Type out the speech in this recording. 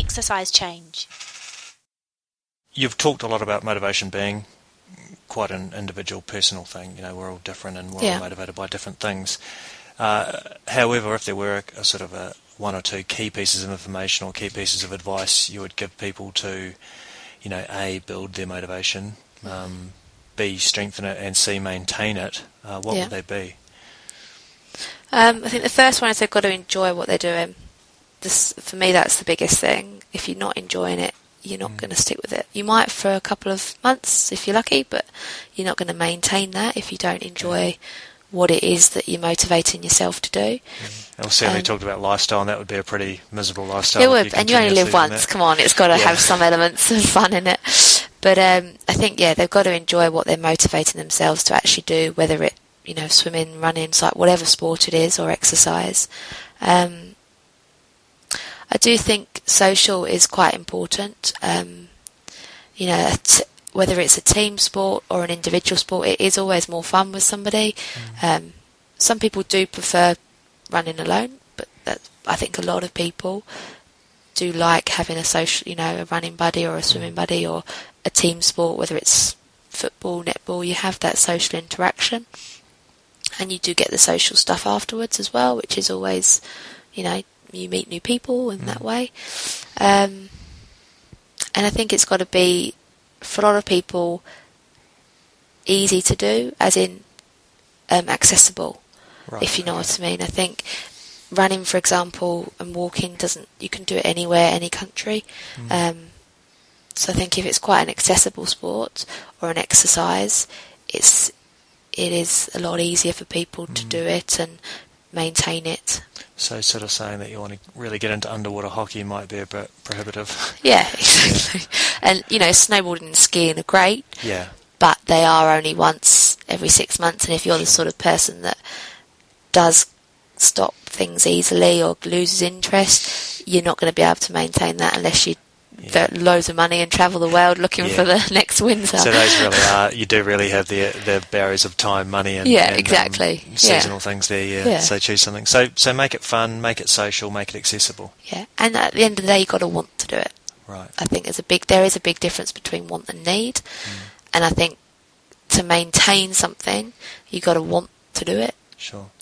exercise change? You've talked a lot about motivation being quite an individual, personal thing. We're all different and we're all motivated by different things. However, if there were a sort of a one or two key pieces of information or key pieces of advice you would give people to, A, build their motivation, B, strengthen it, and C, maintain it, what would they be? I think the first one is they've got to enjoy what they're doing. For me, that's the biggest thing. If you're not enjoying it, you're not going to stick with it. You might for a couple of months if you're lucky, but you're not going to maintain that if you don't enjoy what it is that you're motivating yourself to do. And we certainly talked about lifestyle, and that would be a pretty miserable lifestyle. It would, and you only live once. Come on, it's got to have some elements of fun in it. But I think, they've got to enjoy what they're motivating themselves to actually do, whether it, swimming, running, whatever sport it is, or exercise. I do think social is quite important. Whether it's a team sport or an individual sport, it is always more fun with somebody. Some people do prefer running alone, but I think a lot of people do like having a social, a running buddy or a swimming buddy or a team sport, whether it's football, netball. You have that social interaction, and you do get the social stuff afterwards as well, which is always, you meet new people in that way. And I think it's got to be, for a lot of people, easy to do, as in accessible, if you know what I mean. I think running, for example, and walking you can do it anywhere, any country. So I think if it's quite an accessible sport or an exercise, it is a lot easier for people to do it and maintain it. So sort of saying that you want to really get into underwater hockey might be a bit prohibitive. Yeah, exactly. And, snowboarding and skiing are great. Yeah. But they are only once every 6 months, and if you're the sort of person that does stop things easily or loses interest, you're not going to be able to maintain that unless you get loads of money and travel the world looking for the next Windsor. So those really are, you do really have the barriers of time, money, and exactly. Seasonal things there. So choose something. So make it fun, make it social, make it accessible. Yeah, and at the end of the day, you've got to want to do it. Right. I think there is a big difference between want and need, and I think to maintain something, you've got to want to do it. Sure.